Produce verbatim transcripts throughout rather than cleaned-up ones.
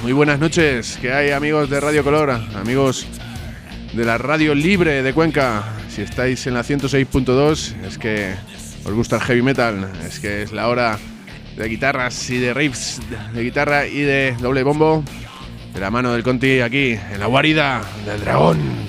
Muy buenas noches, ¿qué hay, amigos de Radio Color? Amigos de la radio libre de Cuenca. Si estáis en la ciento seis punto dos es que os gusta el heavy metal, es que es la hora de guitarras y de riffs de guitarra y de doble bombo, de la mano del Conti aquí en la guarida del dragón.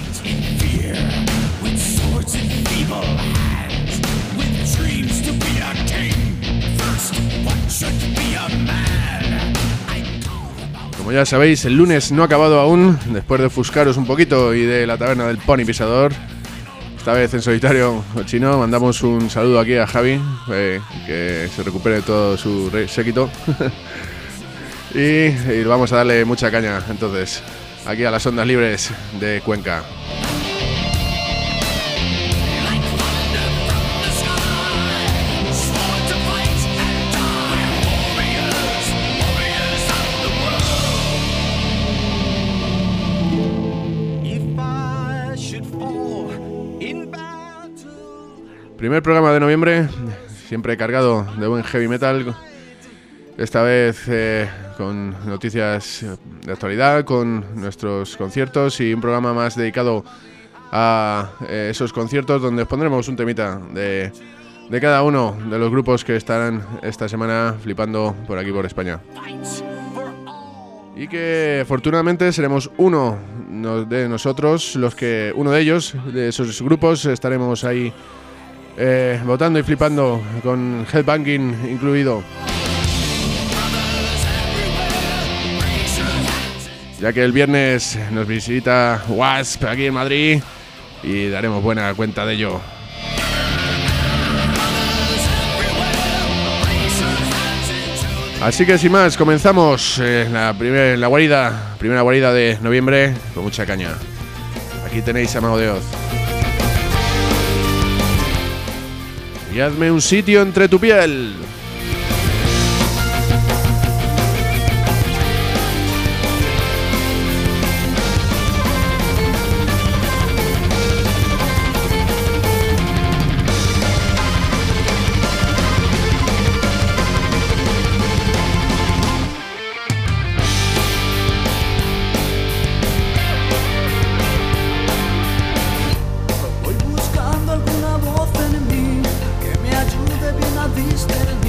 Como ya sabéis, el lunes no ha acabado aún, después de ofuscaros un poquito y de la taberna del Pony Pisador. Esta vez en solitario o chino, mandamos un saludo aquí a Javi, eh, que se recupere todo su séquito. y, y vamos a darle mucha caña, entonces, aquí a las ondas libres de Cuenca. Primer programa de noviembre, siempre cargado de buen heavy metal. Esta vez eh, con noticias de actualidad, con nuestros conciertos y un programa más dedicado a eh, esos conciertos donde os pondremos un temita de, de cada uno de los grupos que estarán esta semana flipando por aquí por España. Y que afortunadamente seremos uno de nosotros, los que uno de ellos, de esos grupos, estaremos ahí Eh, votando y flipando con headbanging incluido, ya que el viernes nos visita Wasp aquí en Madrid y daremos buena cuenta de ello. Así que sin más, comenzamos eh, la, primer, la guarida, primera guarida de noviembre con mucha caña. Aquí tenéis a Mago de Oz. Y hazme un sitio entre tu piel. Voy buscando alguna voz en mí que me ayude bien a discernir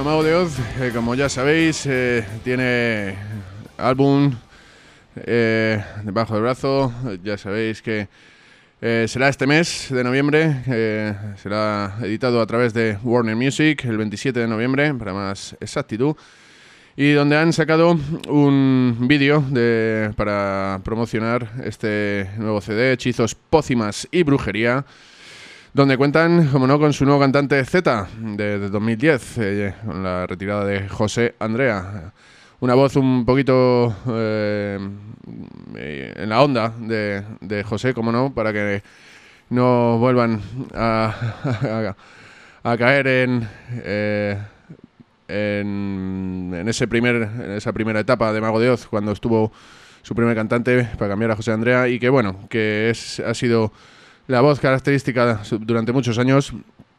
Bueno, Mago de Oz, eh, como ya sabéis, eh, tiene álbum eh, debajo del brazo. Ya sabéis que eh, será este mes de noviembre. Eh, será editado a través de Warner Music el veintisiete de noviembre, para más exactitud. Y donde han sacado un vídeo de, para promocionar este nuevo C D, Hechizos, Pócimas y Brujería, donde cuentan, como no, con su nuevo cantante Z de, de dos mil diez, eh, con la retirada de José Andrea. Una voz un poquito eh, en la onda de, de José, como no, para que no vuelvan a, a, a caer en, eh, en, en, ese primer, en esa primera etapa de Mago de Oz, cuando estuvo su primer cantante, para cambiar a José Andrea, y que bueno, que es, ha sido la voz característica durante muchos años,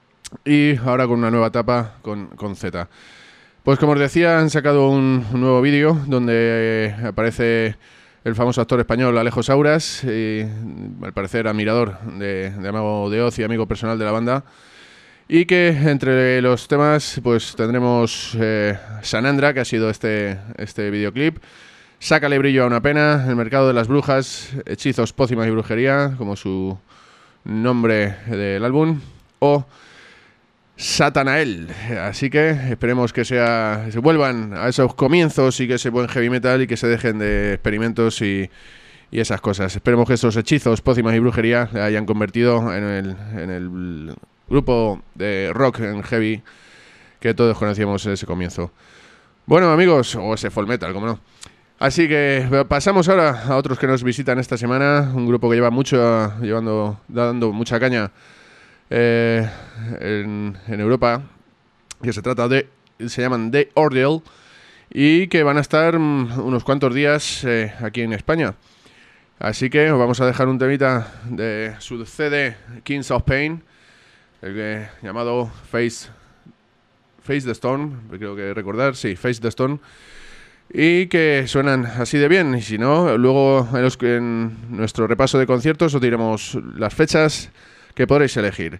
y ahora con una nueva etapa con, con Z. Pues como os decía, han sacado un, un nuevo vídeo donde eh, aparece el famoso actor español Alejo Sauras, y al parecer admirador de, de Mago de Oz y amigo personal de la banda, y que entre los temas pues tendremos eh, Sanandra, que ha sido este, este videoclip, Sácale brillo a una pena, El mercado de las brujas, Hechizos, Pócimas y Brujería, como su nombre del álbum, o Satanael. Así que esperemos que sea, se vuelvan a esos comienzos y que ese buen heavy metal, y que se dejen de experimentos y, y esas cosas. Esperemos que esos Hechizos, Pócimas y Brujería le hayan convertido en el, en el grupo de rock en heavy que todos conocíamos en ese comienzo. Bueno, amigos, o ese folk metal, como no. Así que pasamos ahora a otros que nos visitan esta semana, un grupo que lleva mucho, llevando, dando mucha caña eh, en, en Europa, que se trata de, se llaman The Ordeal, y que van a estar unos cuantos días eh, aquí en España. Así que os vamos a dejar un temita de su C D Kings of Pain, el que, llamado Face, Face the Storm, creo que recordar, sí, Face the Storm, y que suenan así de bien. Y si no, luego en, los, en nuestro repaso de conciertos os diremos las fechas que podréis elegir.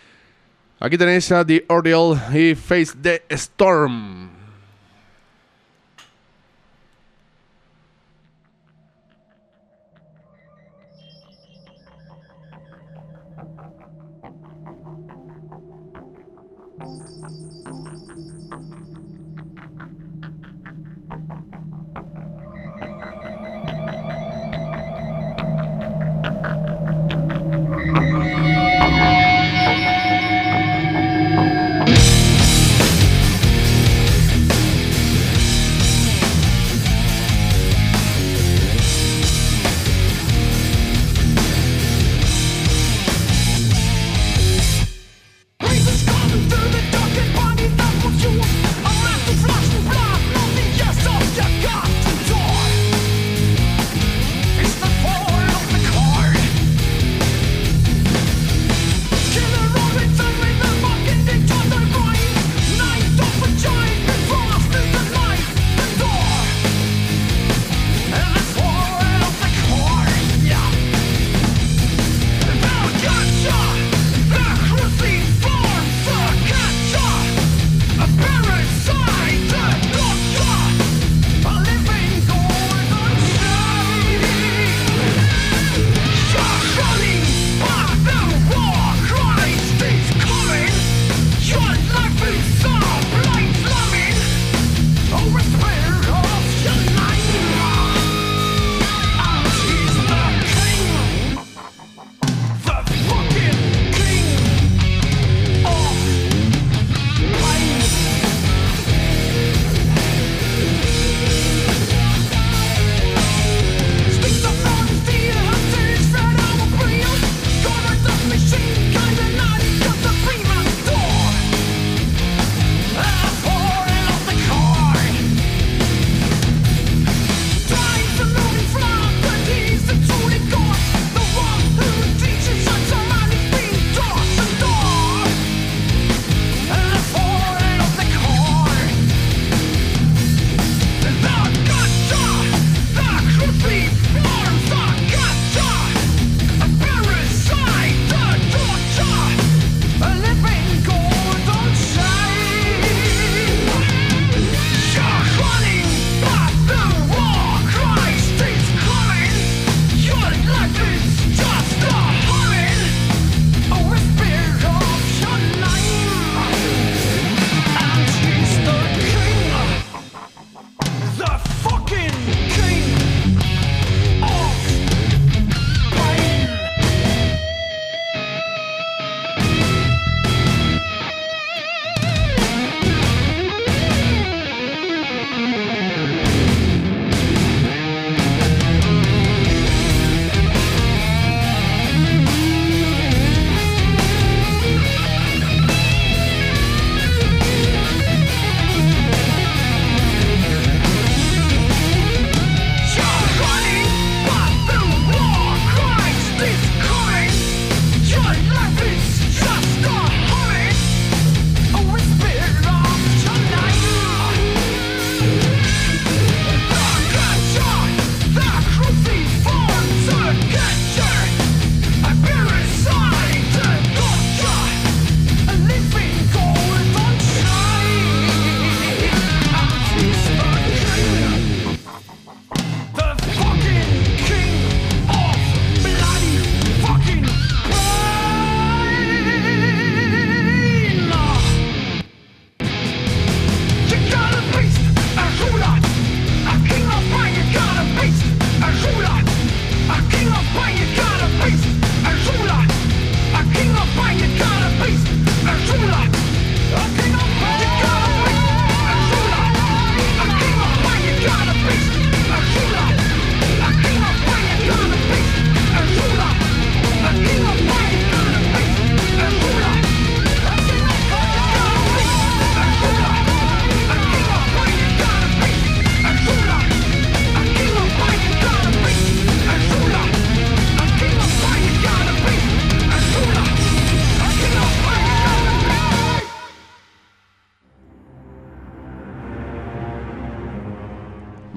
Aquí tenéis a The Ordeal y Face the Storm. It's the fall of the card.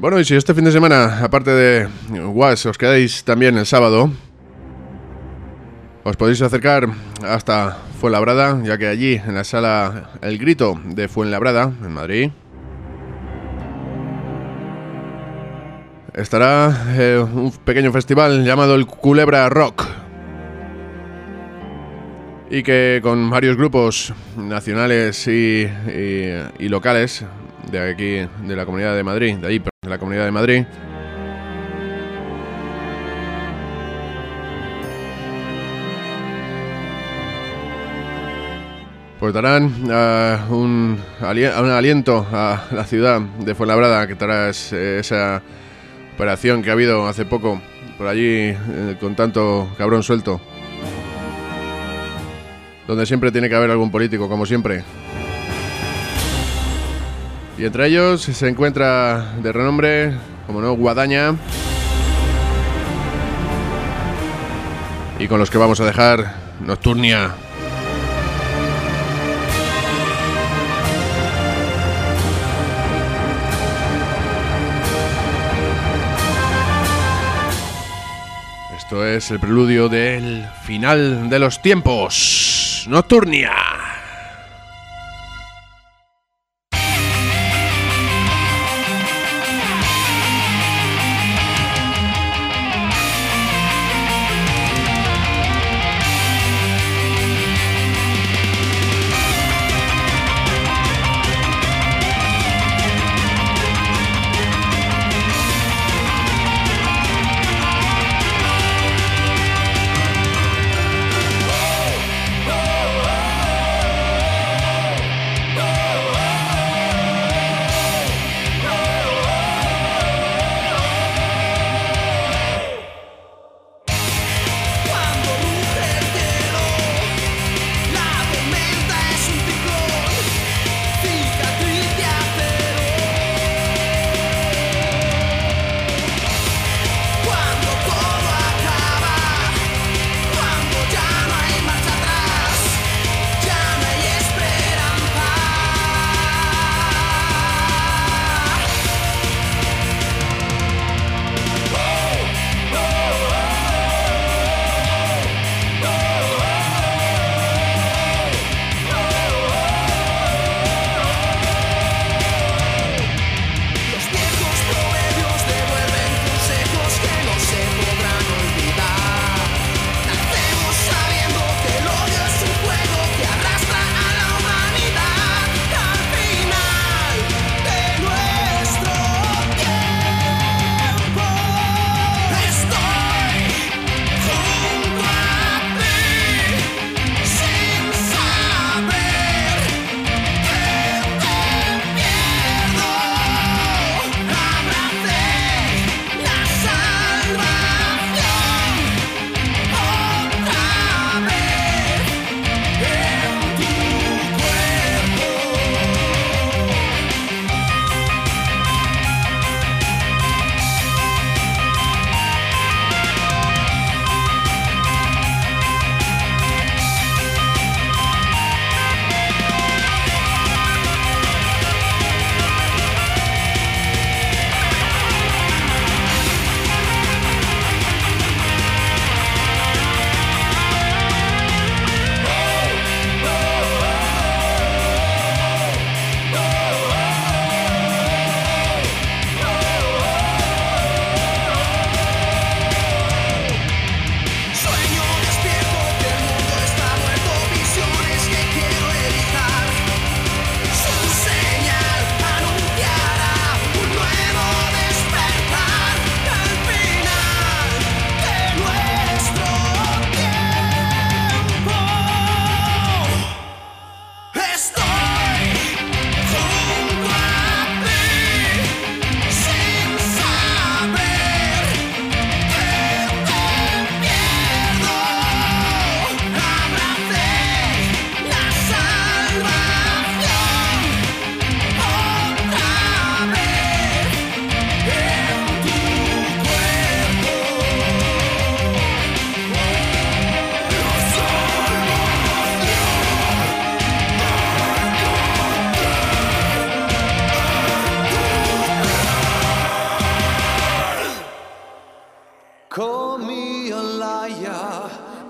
Bueno, y si este fin de semana, aparte de Was, os quedáis también el sábado, os podéis acercar hasta Fuenlabrada, ya que allí, en la sala El Grito de Fuenlabrada, en Madrid, estará eh, un pequeño festival llamado el Culebra Rock, y que con varios grupos nacionales y, y, y locales de aquí, de la Comunidad de Madrid, de ahí, de la Comunidad de Madrid, pues darán uh, un, ali- un aliento a la ciudad de Fuenlabrada, que tras eh, esa operación que ha habido hace poco por allí eh, con tanto cabrón suelto, donde siempre tiene que haber algún político, como siempre. Y entre ellos se encuentra de renombre, como no, Guadaña, y con los que vamos a dejar Nocturnia. Esto es el preludio del final de los tiempos. Nocturnia. Oh,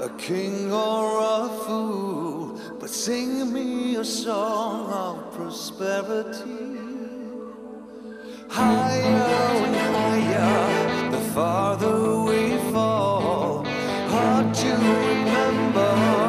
a king or a fool, but sing me a song of prosperity. Higher and higher, the farther we fall, hard to remember.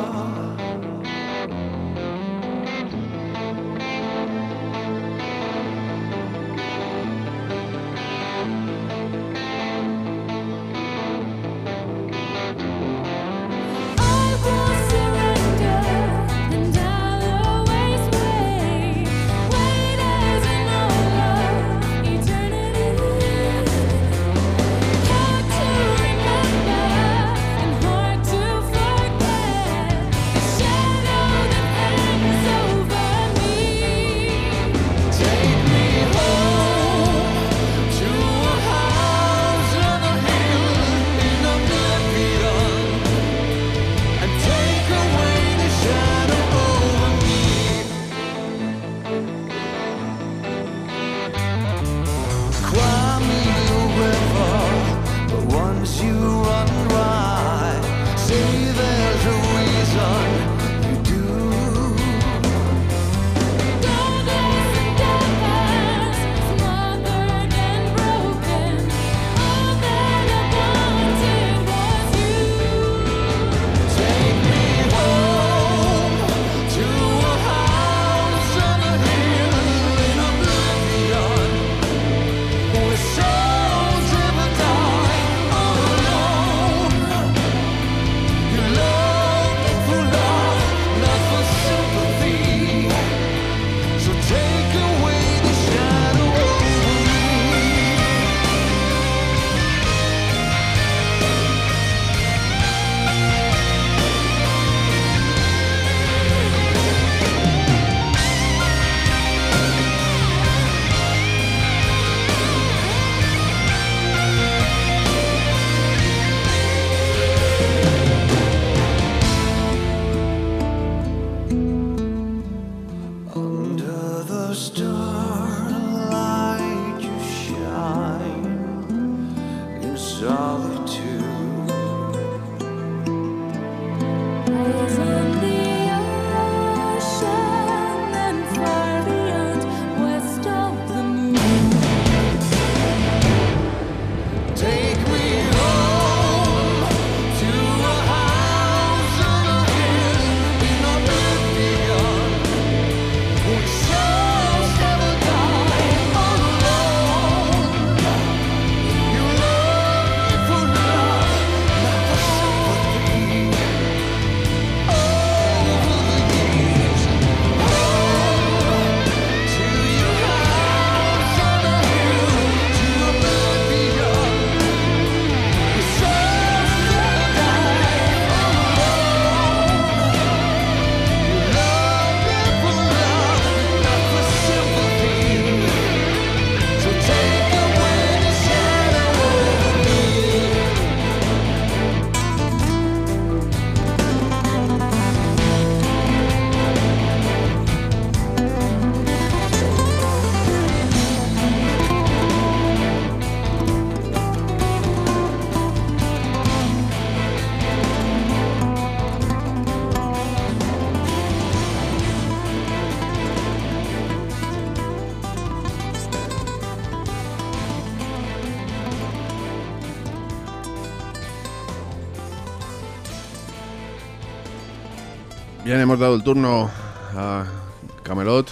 Bien, hemos dado el turno a Kamelot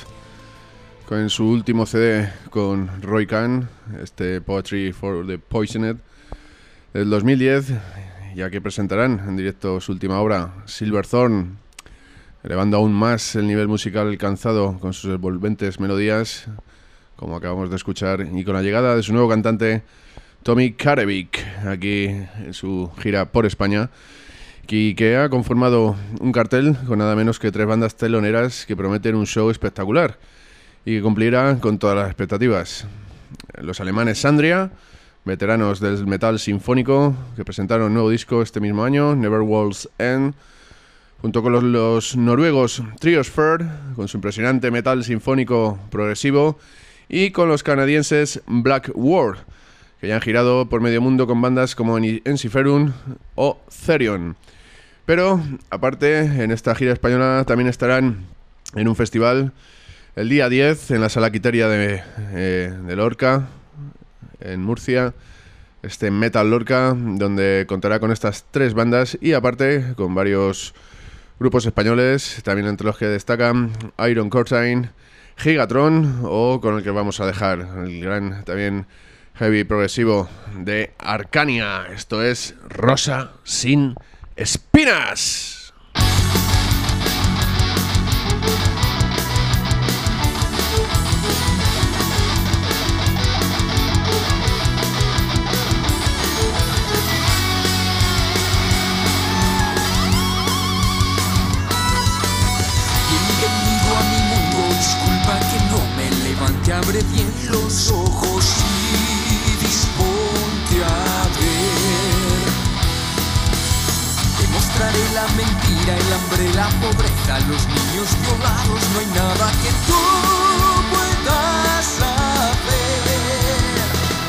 con su último C D con Roy Khan, este Poetry for the Poisoned del dos mil diez, ya que presentarán en directo su última obra, Silverthorn, elevando aún más el nivel musical alcanzado con sus envolventes melodías, como acabamos de escuchar, y con la llegada de su nuevo cantante Tommy Karevic aquí en su gira por España, y que ha conformado un cartel con nada menos que tres bandas teloneras que prometen un show espectacular y que cumplirá con todas las expectativas. Los alemanes Sandria, veteranos del metal sinfónico, que presentaron un nuevo disco este mismo año, Neverwalt's End, junto con los, los noruegos Triosphere, con su impresionante metal sinfónico progresivo, y con los canadienses Black War, que ya han girado por medio mundo con bandas como Ensiferum o Therion. Pero, aparte, en esta gira española también estarán en un festival el día diez en la Sala Quiteria de, eh, de Lorca, en Murcia, este Metal Lorca, donde contará con estas tres bandas y aparte con varios grupos españoles, también entre los que destacan Iron Curtain, Gigatron o con el que vamos a dejar el gran también heavy progresivo de Arcania. Esto es Rosa sin espinas. Abre bien los ojos y disponte a ver. Te mostraré la mentira, el hambre, la pobreza, los niños violados. No hay nada que tú puedas hacer.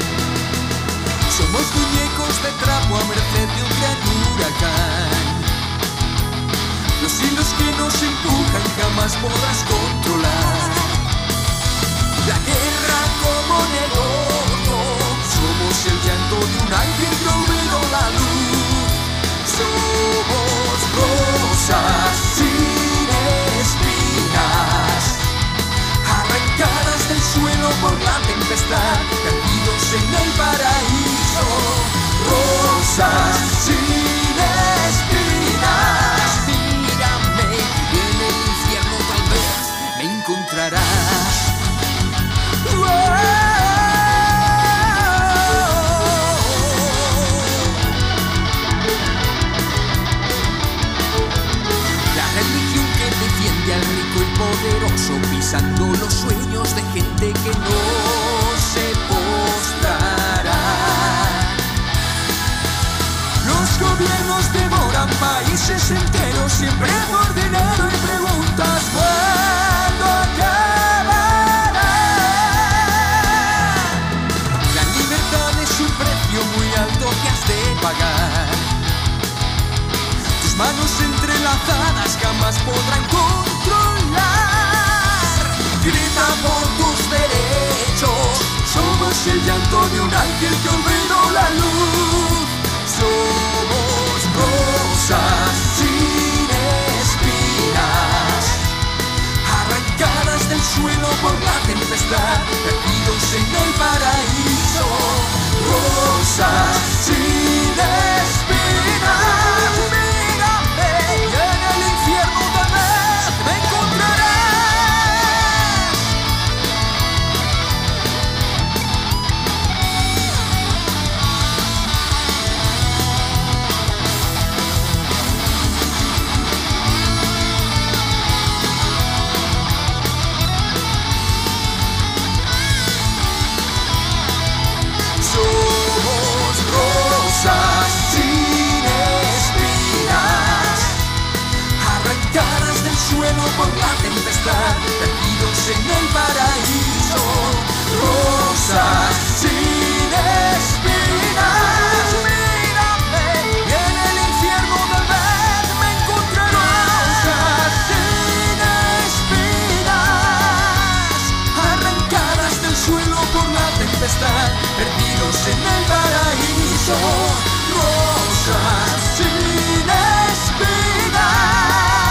Somos muñecos de trapo a merced de un gran huracán. Los hilos que nos empujan jamás podrás controlar. La guerra como negocio, somos el llanto de un ángel que olvidó la luz. Somos rosas sin espinas, arrancadas del suelo por la tempestad, perdidos en el paraíso. Rosas sin espinas, mírame, y en el infierno tal vez me encontrarás. Al rico y poderoso, pisando los sueños de gente que no se postrará. Los gobiernos devoran países enteros, siempre por dinero y preguntas ¿cuándo acabará? La libertad es un precio muy alto que has de pagar. Tus manos entrelazadas jamás podrán controlar. Grita por tus derechos. Somos el llanto de un ángel que olvidó la luz. Somos rosas sin espinas, arrancadas del suelo por la tempestad, perdidos en el paraíso. Rosas sin espinas. Por la tempestad, perdidos en el paraíso. Rosas sin espinas, mírame, y en el infierno tal vez me encontrarás. Rosas sin espinas, arrancadas del suelo por la tempestad, perdidos en el paraíso. Rosas sin espinas.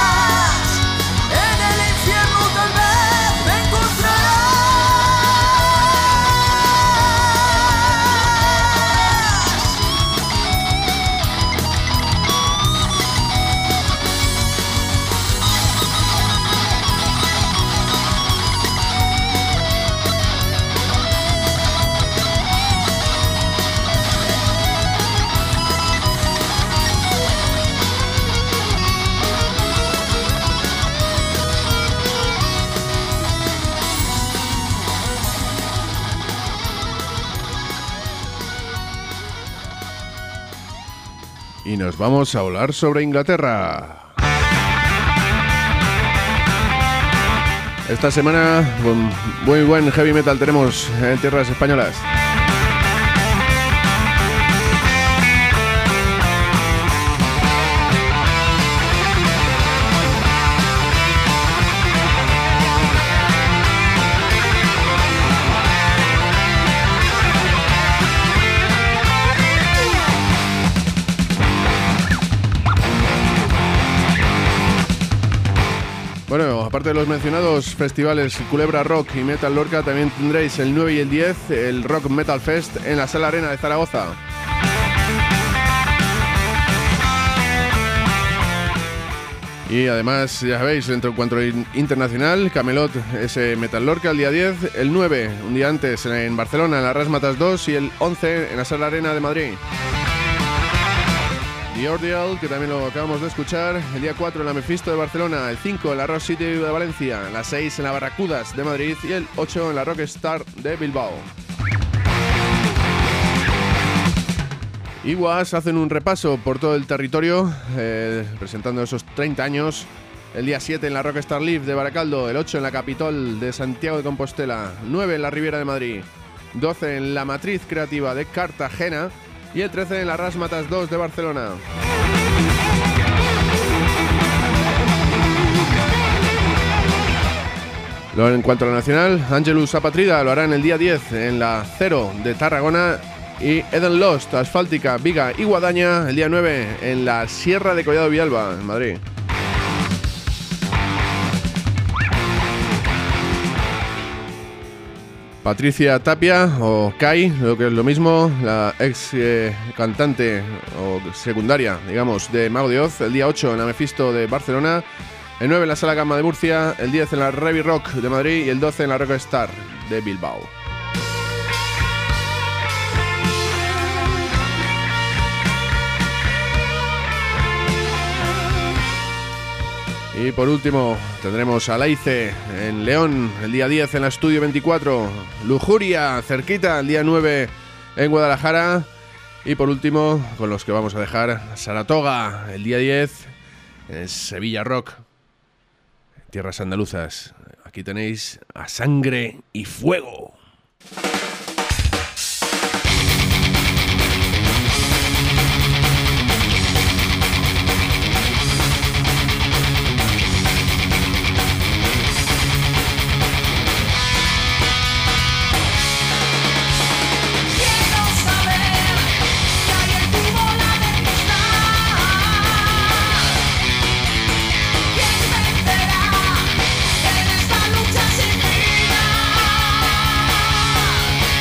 Y nos vamos a hablar sobre Inglaterra. Esta semana, con muy buen heavy metal tenemos en tierras españolas. Bueno, aparte de los mencionados festivales Culebra Rock y Metal Lorca, también tendréis el nueve y el diez, el Rock Metal Fest en la Sala Arena de Zaragoza. Y además, ya sabéis, en cuanto a internacional, Camelot, ese Metal Lorca el día diez, el nueve, un día antes en Barcelona, en la Razzmatazz dos, y el once en la Sala Arena de Madrid. The Ordeal, que también lo acabamos de escuchar, el día cuatro en la Mephisto de Barcelona, el cinco en la Rock City de Valencia, la seis en la Barracudas de Madrid y el ocho en la Rockstar de Bilbao. Iguas hacen un repaso por todo el territorio, eh, presentando esos treinta años. El día siete en la Rockstar Live de Baracaldo, el ocho en la Capitol de Santiago de Compostela, nueve en la Riviera de Madrid, doce en la Matriz Creativa de Cartagena y el trece en la Razzmatazz dos de Barcelona. Luego, en cuanto a la nacional, Angelus Apatrida lo harán el día diez en la Cero de Tarragona y Eden Lost, Asfáltica, Viga y Guadaña el día nueve en la Sierra de Collado Villalba, en Madrid. Patricia Tapia, o Kai, lo que es lo mismo, la ex eh, cantante o secundaria, digamos, de Mago de Oz, el día ocho en la Mephisto de Barcelona, el nueve en la Sala Gamma de Murcia, el diez en la Revi Rock de Madrid y el doce en la Rockstar de Bilbao. Y por último tendremos a Laice en León el día diez en la Estudio veinticuatro, Lujuria cerquita el día nueve en Guadalajara y por último con los que vamos a dejar Saratoga el día diez en Sevilla Rock, tierras andaluzas. Aquí tenéis a Sangre y Fuego. Esta lucha sin vida.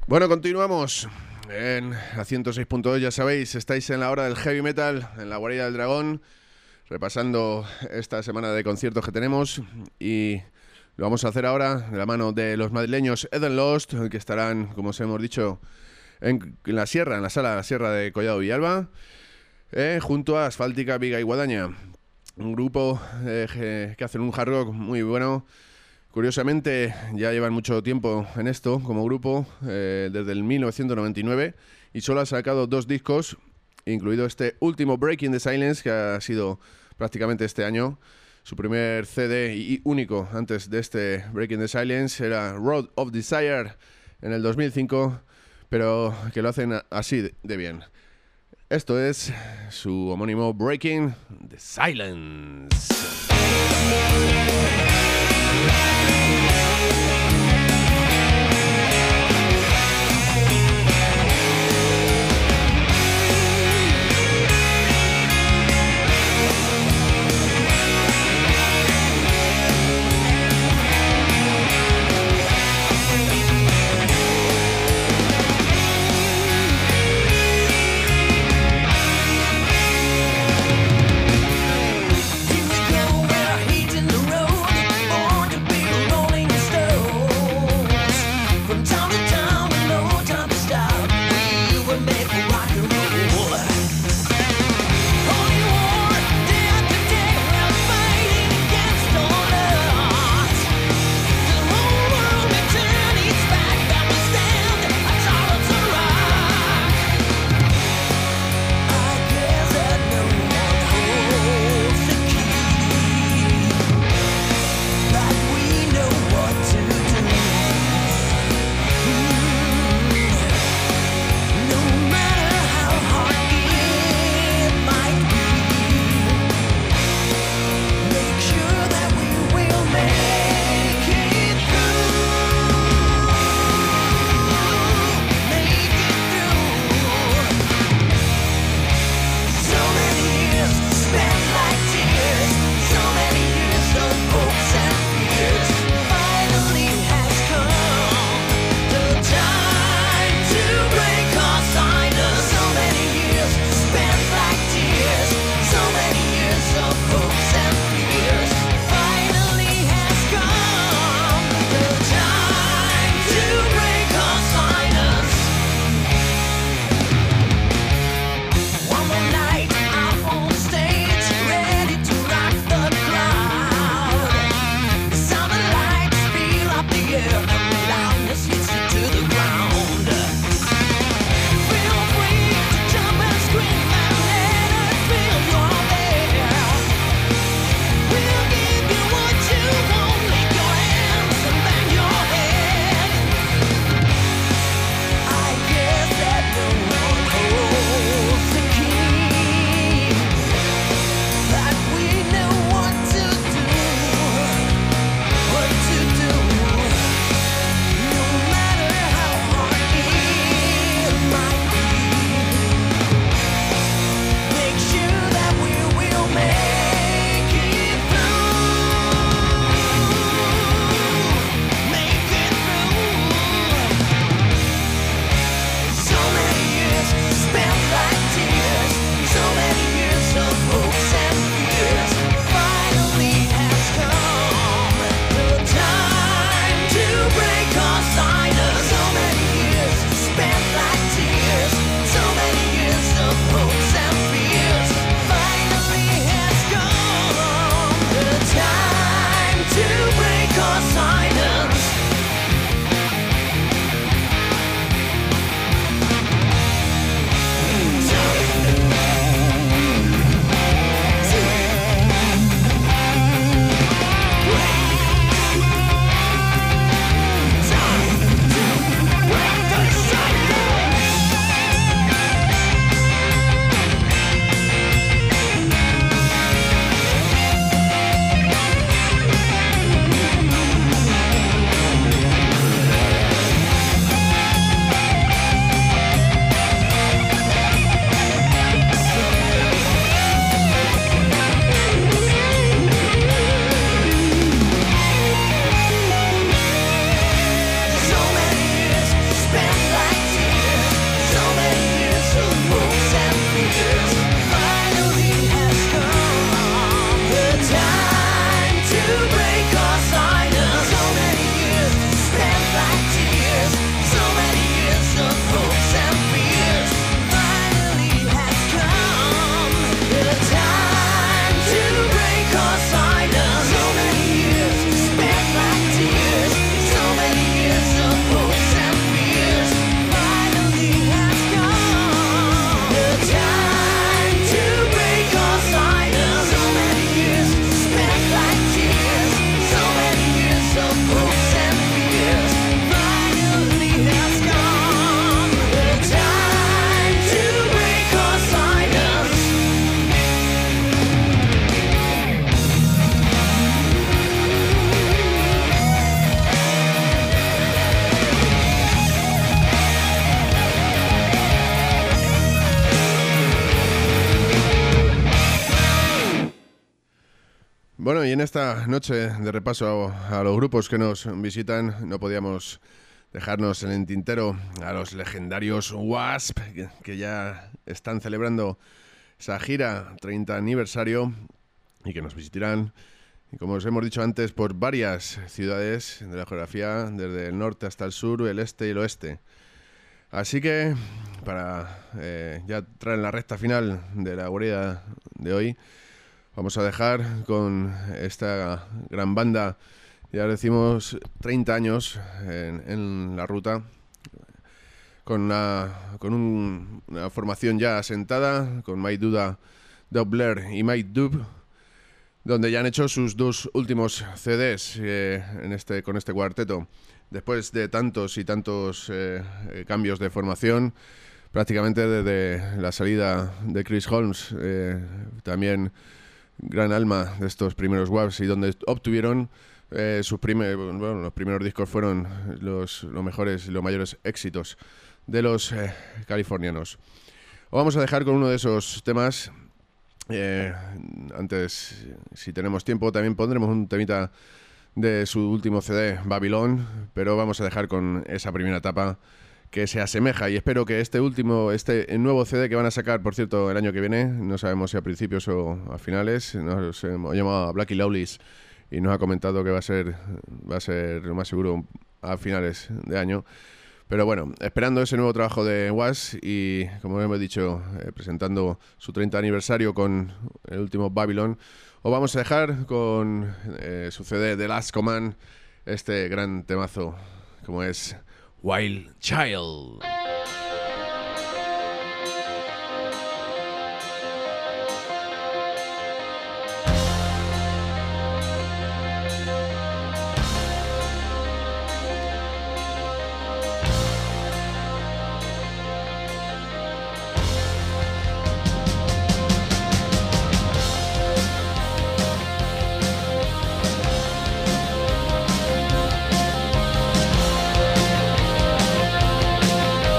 Bueno, continuamos en la ciento seis punto dos, ya sabéis, estáis en la hora del heavy metal, en la guarida del dragón, repasando esta semana de conciertos que tenemos, y lo vamos a hacer ahora de la mano de los madrileños Eden Lost, que estarán, como os hemos dicho, en la sierra, en la sala de la Sierra de Collado Villalba, eh, junto a Asfáltica, Viga y Guadaña. Un grupo eh, que, que hacen un hard rock muy bueno. Curiosamente, ya llevan mucho tiempo en esto como grupo, eh, desde el mil novecientos noventa y nueve, y solo ha sacado dos discos, incluido este último, Breaking the Silence, que ha sido prácticamente este año. Su primer C D y único antes de este Breaking the Silence era Road of Desire en el dos mil cinco, pero que lo hacen así de bien. Esto es su homónimo Breaking the Silence. Here we go, we're heat in the road. en esta noche de repaso a, a los grupos que nos visitan, no podíamos dejarnos en el tintero a los legendarios Wasp, que, que ya están celebrando esa gira treinta aniversario y que nos visitarán, y como os hemos dicho antes, por varias ciudades de la geografía, desde el norte hasta el sur, el este y el oeste. Así que, para eh, ya entrar en la recta final de la guarida de hoy, vamos a dejar con esta gran banda, ya decimos, treinta años en, en la ruta, con una, con un, una formación ya asentada, con Mike Duda, Doubler y Mike Dub, donde ya han hecho sus dos últimos C Ds eh, en este, con este cuarteto. Después de tantos y tantos eh, cambios de formación, prácticamente desde la salida de Chris Holmes, eh, también gran alma de estos primeros Wasp, y donde obtuvieron eh, sus primeros, bueno, los primeros discos fueron los, los mejores y los mayores éxitos de los eh, californianos. Os vamos a dejar con uno de esos temas. Eh, antes, si tenemos tiempo, también pondremos un temita de su último C D, Babylon, pero vamos a dejar con esa primera etapa que se asemeja, y espero que este último, este nuevo C D que van a sacar, por cierto, el año que viene, no sabemos si a principios o a finales, nos hemos llamado a Blackie Lawless y nos ha comentado que va a ser, va a ser lo más seguro a finales de año. Pero bueno, esperando ese nuevo trabajo de Wasp y, como hemos dicho, eh, presentando su treinta aniversario con el último Babylon, os vamos a dejar con eh, su C D The Last Command, este gran temazo como es Wild Child. We'll be right back.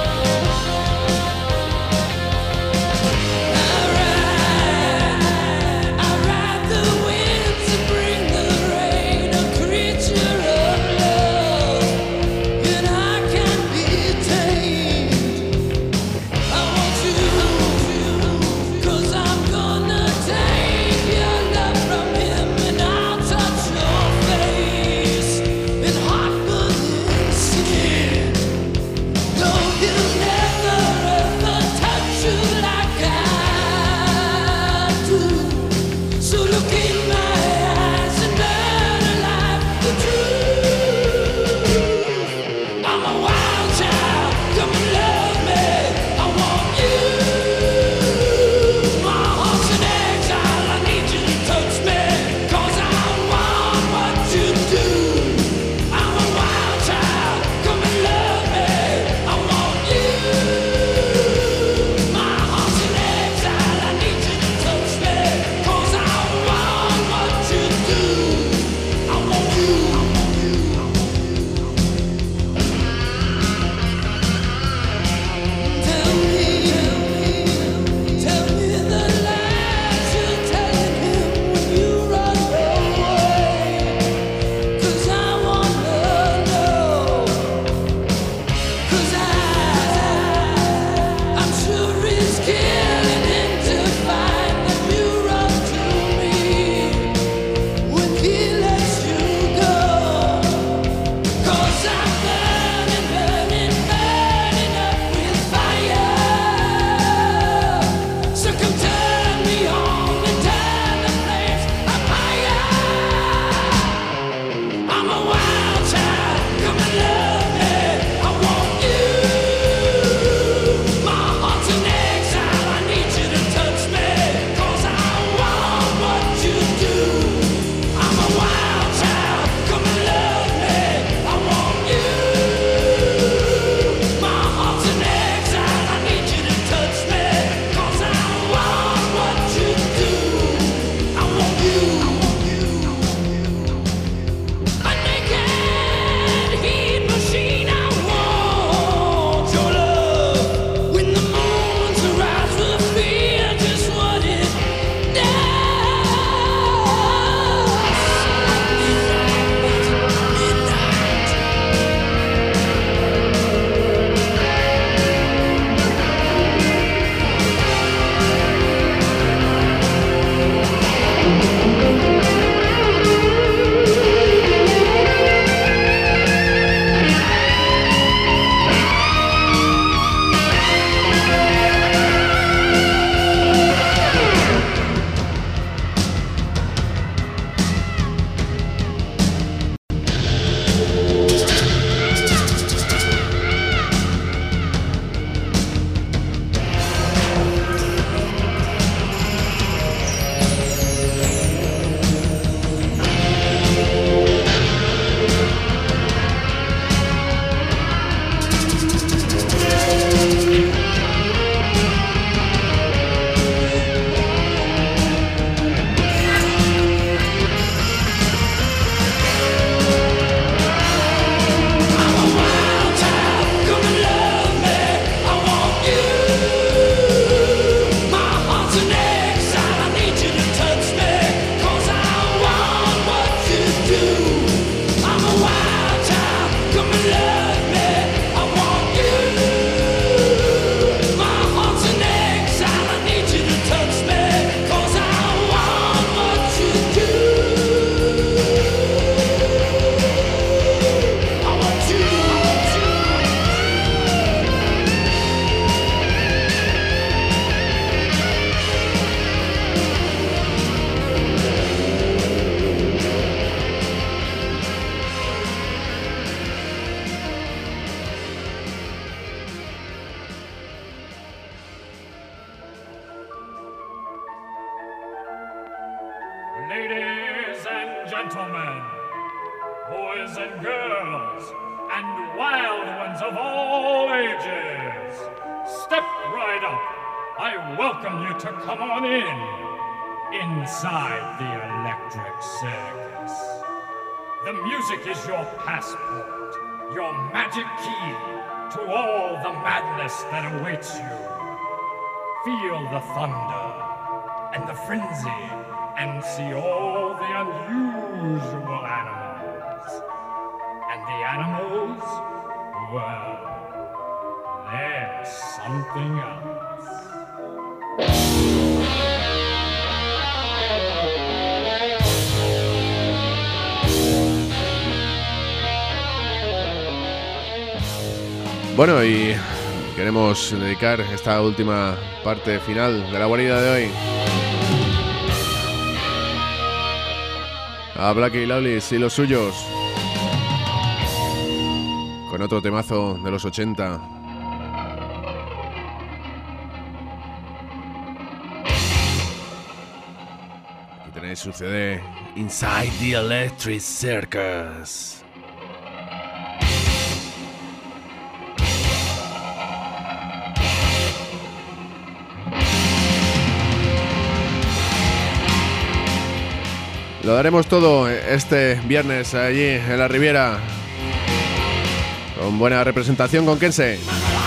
boys and girls, and wild ones of all ages. Step right up. I welcome you to come on in, inside the Electric Circus. The music is your passport, your magic key to all the madness that awaits you. Feel the thunder and the frenzy and see all the unusual animals. And the animals, well, they're something else. Bueno, y queremos dedicar esta última parte final de la guarida de hoy a Blackie Lawless y los suyos, con otro temazo de los ochenta. Aquí tenéis su C D, Inside the Electric Circus. Lo daremos todo este viernes allí en la Riviera, con buena representación con Kense.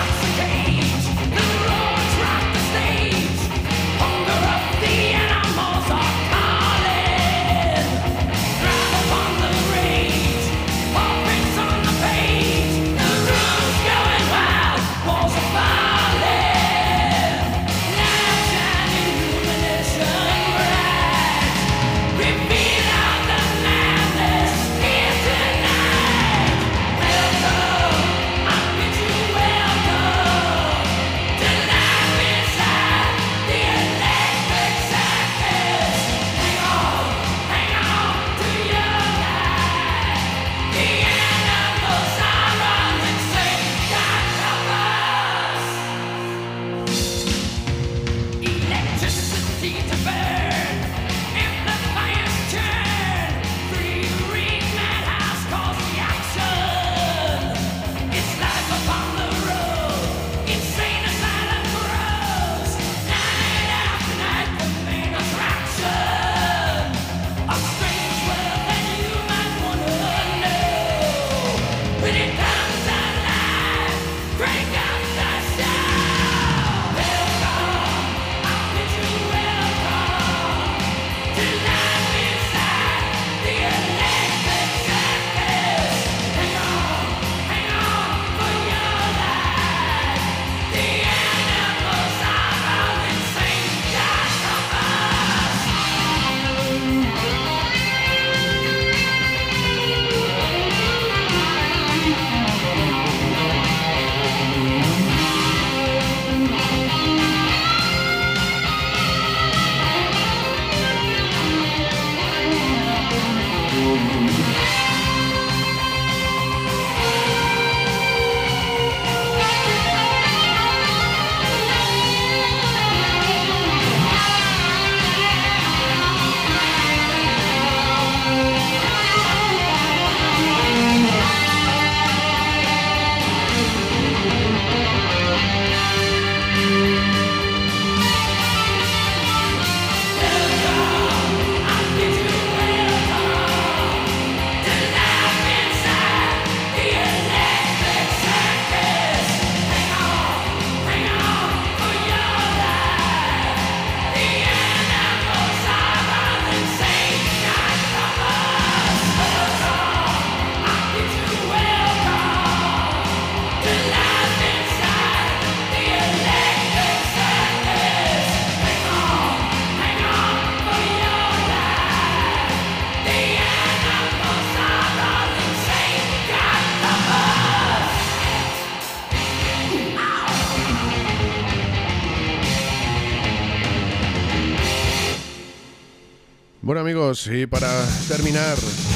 Bueno, amigos, y para terminar,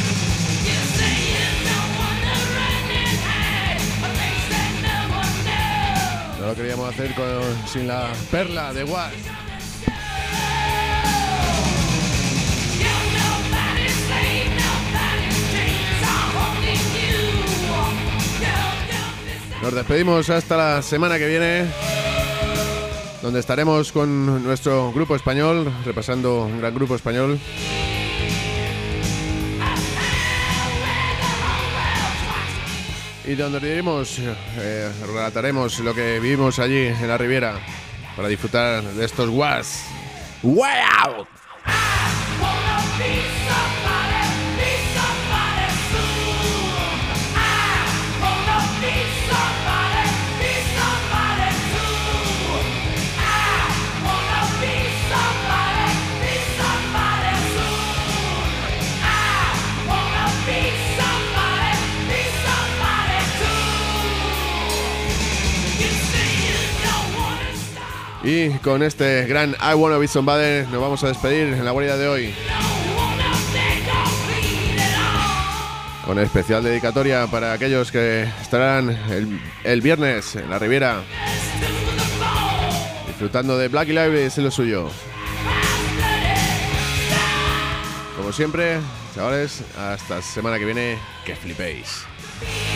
no lo queríamos hacer con, sin la perla de Was. Nos despedimos hasta la semana que viene, donde estaremos con nuestro grupo español, repasando un gran grupo español. Y donde diremos, eh, relataremos lo que vivimos allí en la Riviera para disfrutar de estos was. ¡Wow! Y con este gran I Wanna Be Somebody nos vamos a despedir en la guarida de hoy, con especial dedicatoria para aquellos que estarán el, el viernes en la Riviera disfrutando de Blackie Lives en lo suyo. Como siempre, chavales, hasta la semana que viene, que flipéis.